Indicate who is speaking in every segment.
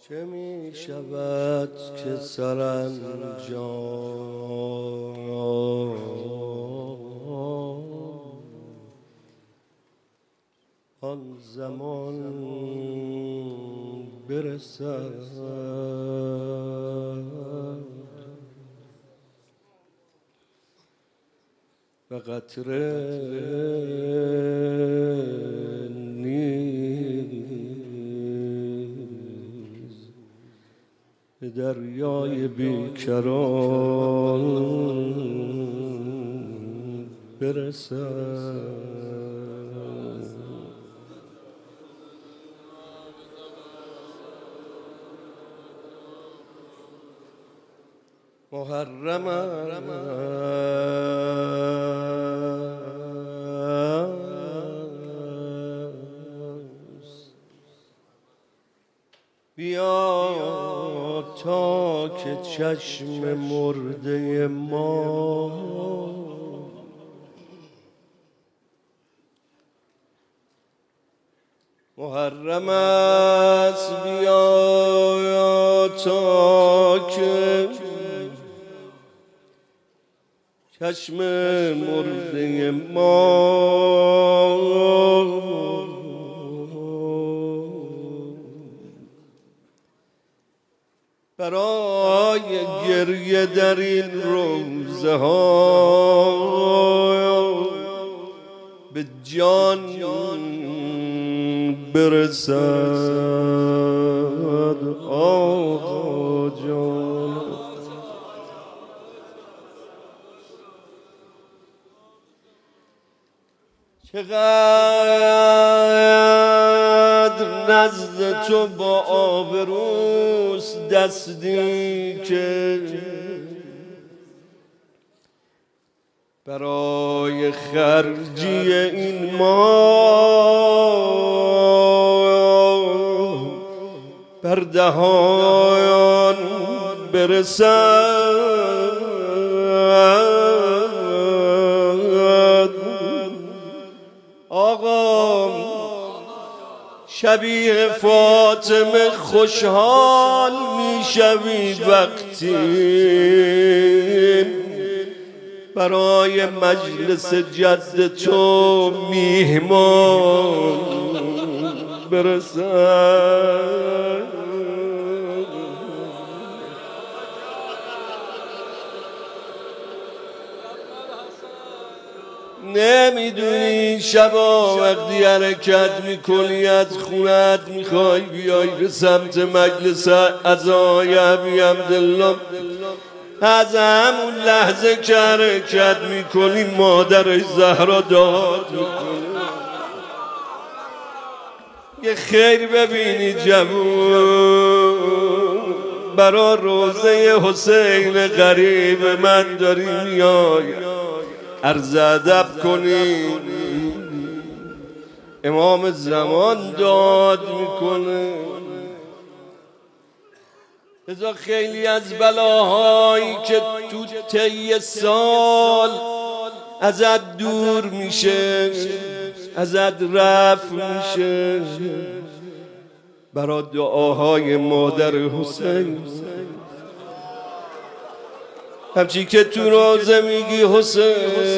Speaker 1: چه می شود که سرانجام آن زمان برسد و قطره به دریای بیکران برسد. محرم است بیا تا که چشم مرده ما محرم است بیا تا که چشم مرده ما برای گریه در این روزه ها به جان برسد. آقا جان چقدر نزد تو با آبروست دستی که برای خرجی این ما بر دهان برسد. آقا شبیه فاطمه خوشحال میشوی وقتی برای مجلس جد تو میهمان برسد. نمیدونی شبا وقتی حرکت میکنی از خونت میخوای بیای به سمت مجلس عزای ابی عبدالله، از همون لحظه که حرکت میکنی مادرش زهرا داد میکنه یه خیر ببینی جوون برا روزه حسین غریب من داری میای عرض ادب کنی. امام زمان داد میکنه ازا خیلی از بلاهایی که تو طی سال ازت دور میشه ازت رفع میشه برای دعاهای مادر حسین. همچی که تو روزه میگی حسین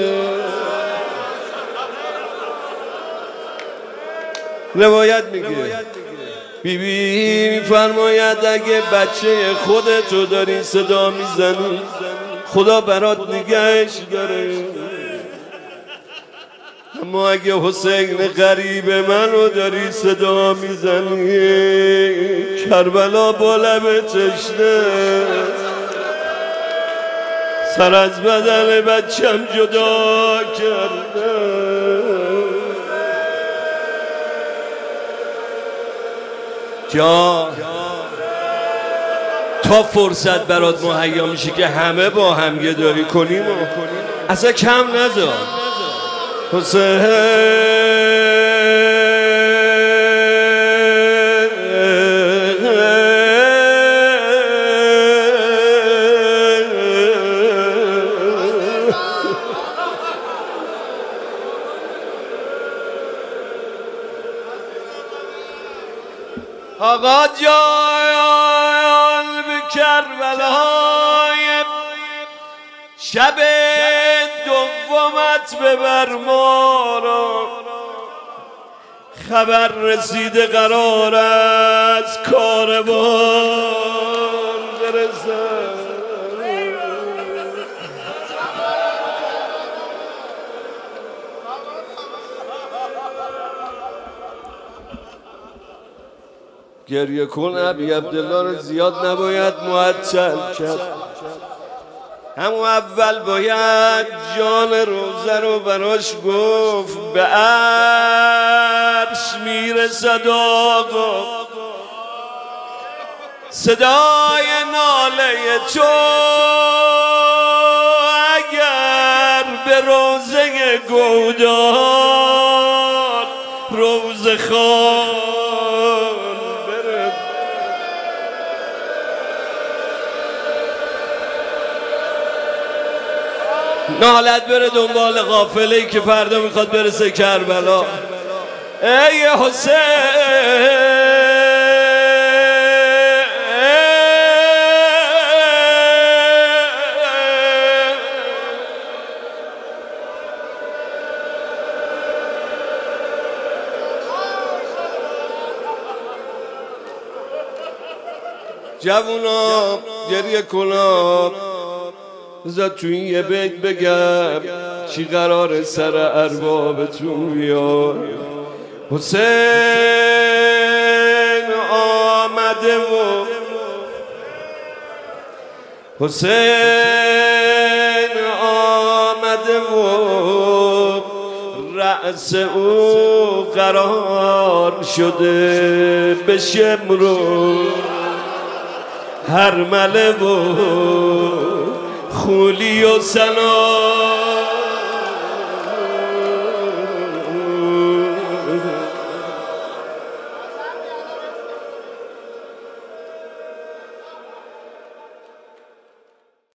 Speaker 1: روایت میگه بیبی میفرماید اگه بچه خودتو داری صدا میزنی خدا برات نگهش داره، اما اگه حسین غریب منو داری صدا میزنی کربلا با لب تشنه سر از بدن بچم جدا کرده. جا تا فرصت برات مهیا میشه که همه با هم گدایی کنیم و اصلا کم نذار. حسین آقا جان به کربلای شب دومت ببر ما را، خبر رسیده قرار از کاروان برسد. گریه کن ابی عبدالله رو زیاد نباید معطل کرد. همون اول باید جان روزه رو براش گفت، به عرش میرسد آقا صدای ناله تو، اگر به روزه گودان روزه خوان بره. نالت بره دنبال قافله‌ای که فردا میخواد برسه کربلا. ای حسین جوونا گریه کنا، بذار تو این یه بیت بگم چی قرار سر اربابتون بیاد. حسین آمده و حسین آمده و رأس او قرار شده به شمرو هرمله و خولی و سنا